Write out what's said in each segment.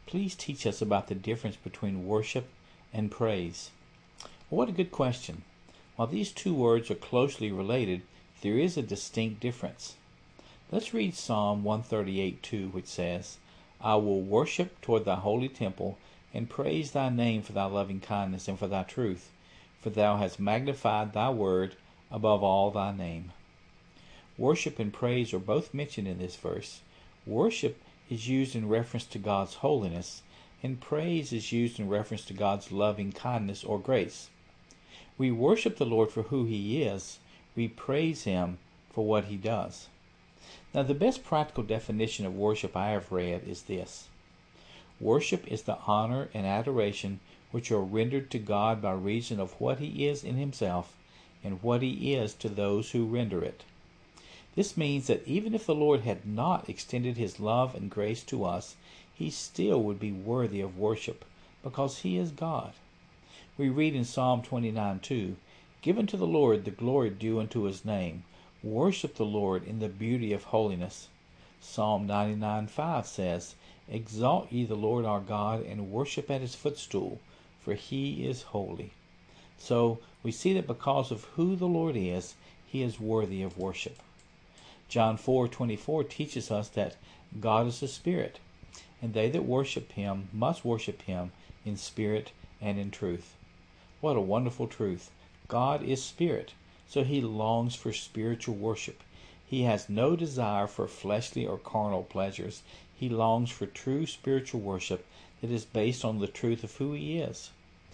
please teach us about the difference between worship and praise. Well, what a good question. While these two words are closely related, there is a distinct difference. Let's read Psalm 138:2, which says, I will worship toward thy holy temple, and praise thy name for thy loving kindness and for thy truth, for thou hast magnified thy word above all thy name. Worship and praise are both mentioned in this verse. Worship is used in reference to God's holiness, and praise is used in reference to God's loving kindness or grace. We worship the Lord for who he is. We praise him for what he does. Now, the best practical definition of worship I have read is this. Worship is the honor and adoration which are rendered to God by reason of what he is in himself and what he is to those who render it. This means that even if the Lord had not extended his love and grace to us, he still would be worthy of worship because he is God. We read in Psalm 29:2, Give unto the Lord the glory due unto his name. Worship the Lord in the beauty of holiness. Psalm 99:5 says, Exalt ye the Lord our God, and worship at his footstool, for he is holy. So we see that because of who the Lord is, he is worthy of worship. John 4:24 teaches us that God is a spirit, and they that worship him must worship him in spirit and in truth. What a wonderful truth. God is spirit, so he longs for spiritual worship. He has no desire for fleshly or carnal pleasures. He longs for true spiritual worship that is based on the truth of who he is.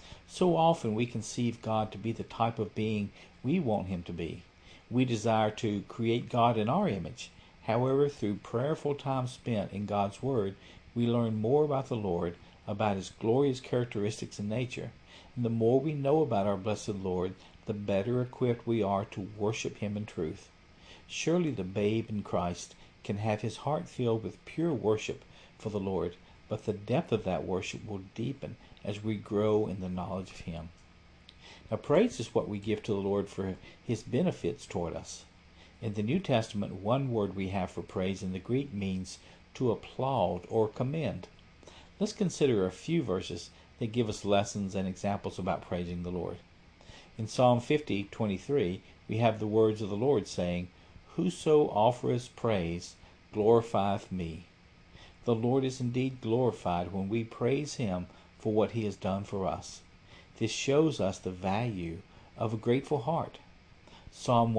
So often we conceive God to be the type of being we want him to be. We desire to create God in our image. However, through prayerful time spent in God's Word, we learn more about the Lord, about his glorious characteristics and nature. And the more we know about our blessed Lord, the better equipped we are to worship him in truth. Surely the babe in Christ can have his heart filled with pure worship for the Lord, but the depth of that worship will deepen as we grow in the knowledge of him. Now, praise is what we give to the Lord for his benefits toward us. In the New Testament, one word we have for praise in the Greek means to applaud or commend. Let's consider a few verses that give us lessons and examples about praising the Lord. In Psalm 50:23, we have the words of the Lord saying, Whoso offereth praise glorifieth me. The Lord is indeed glorified when we praise him for what he has done for us. This shows us the value of a grateful heart. Psalm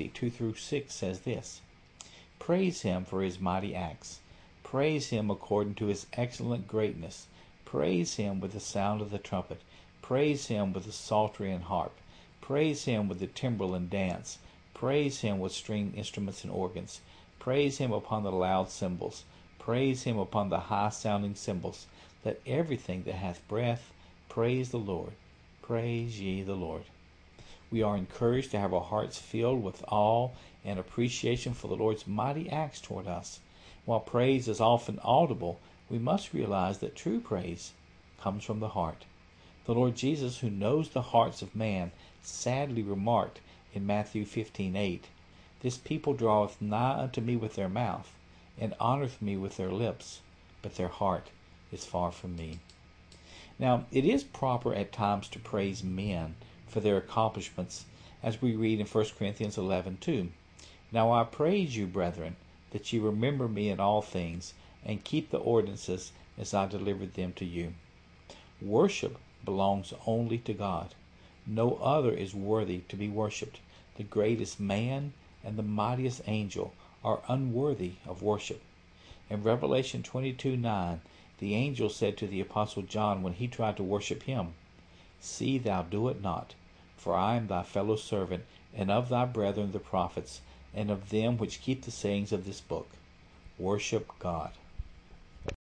150:2-6 says this, Praise him for his mighty acts. Praise him according to his excellent greatness. Praise him with the sound of the trumpet. Praise him with the psaltery and harp. Praise him with the timbrel and dance. Praise him with string instruments and organs. Praise him upon the loud cymbals. Praise him upon the high-sounding cymbals. Let everything that hath breath praise the Lord. Praise ye the Lord. We are encouraged to have our hearts filled with awe and appreciation for the Lord's mighty acts toward us. While praise is often audible, we must realize that true praise comes from the heart. The Lord Jesus, who knows the hearts of man, sadly remarked in Matthew 15:8, This people draweth nigh unto me with their mouth, and honoreth me with their lips, but their heart is far from me. Now, it is proper at times to praise men for their accomplishments, as we read in 1 Corinthians 11:2. Now I praise you, brethren, that ye remember me in all things, and keep the ordinances as I delivered them to you. Worship belongs only to God. No other is worthy to be worshipped. The greatest man and the mightiest angel are unworthy of worship. In Revelation 22:9, the angel said to the Apostle John when he tried to worship him, See thou do it not, for I am thy fellow servant, and of thy brethren the prophets, and of them which keep the sayings of this book. Worship God.